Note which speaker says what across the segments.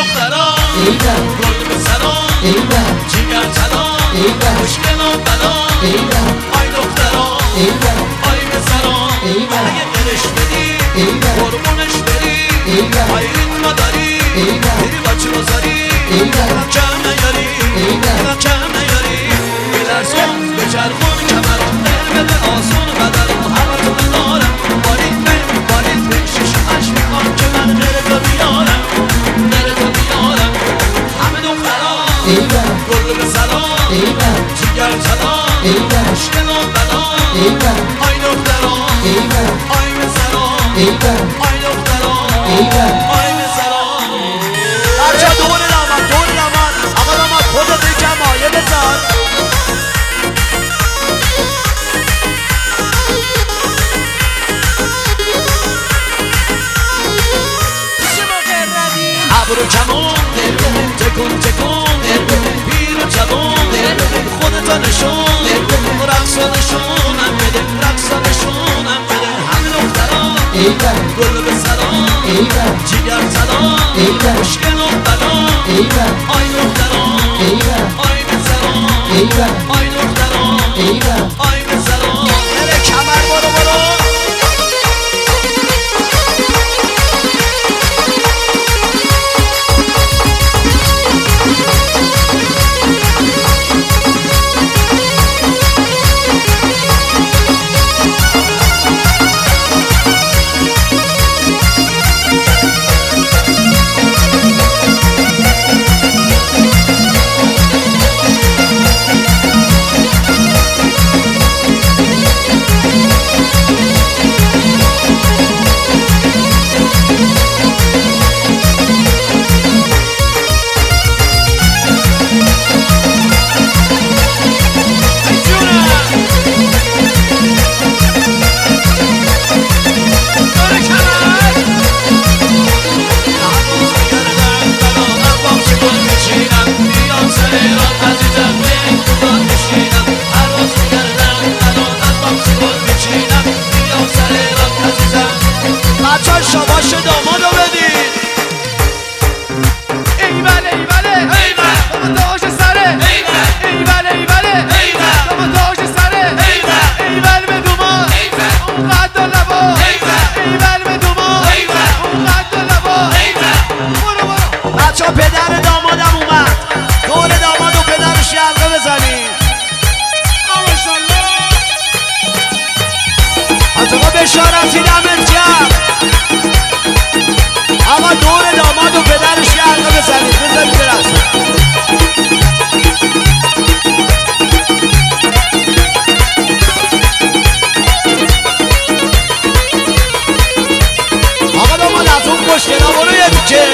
Speaker 1: دخترا گل به سرا جیگر طلا مشکل و بلا آی دخترا آی به سرا اگه دلش بدی قربونش بری آی ریتما داری دیری بچه بزاری کم نیاری کم نیاری بلرزون بچرخون کمرون دل بده آسون بدرون همه تو ندارم بالید به ششمش میخوام که من دل تو بیارم دل تو بیارم همه دخترا گل به سلام جیگر طلا مشکل و بلا آی دخترا آی به سلام آی دخترا آی به سلام بچه دور داماد آقا داماد خودت یکم مایه بزن ابرو کمون تکون پیر و جوان خودتا نشون رقصا نشونم بده رقصا نشونم بده همه دخترا گل به سلام جیگر طلا مشکل و بلا آی دخترا آی به سلام آی دخترا آی به سلام بله کمر برو شاباش دامادو بدید ایوله داماد سره ایوله داماد سره ایول به دوما اون قد و لبا ایول به دوما اون قد و لبا برو بچه ها پدر دامادم اومد دور داماد و پدرش یلقه بزنید ماشالله آقا بشارتی دمت گرم آقا دور داماد و پدرش یلقه بزنید برقصه آقا داماد از اون خوشگلا برو یه دیگه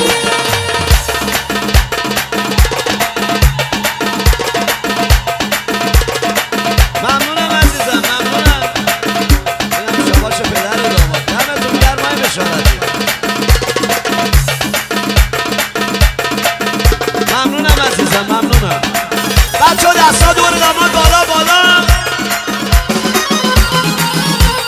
Speaker 1: ممنونم عزیزم ممنونم اینم شباش پدر داماد دمتون گرم های بشارتی ممنونم عزیزم ممنونم بچه ها دستا دور داماد بالا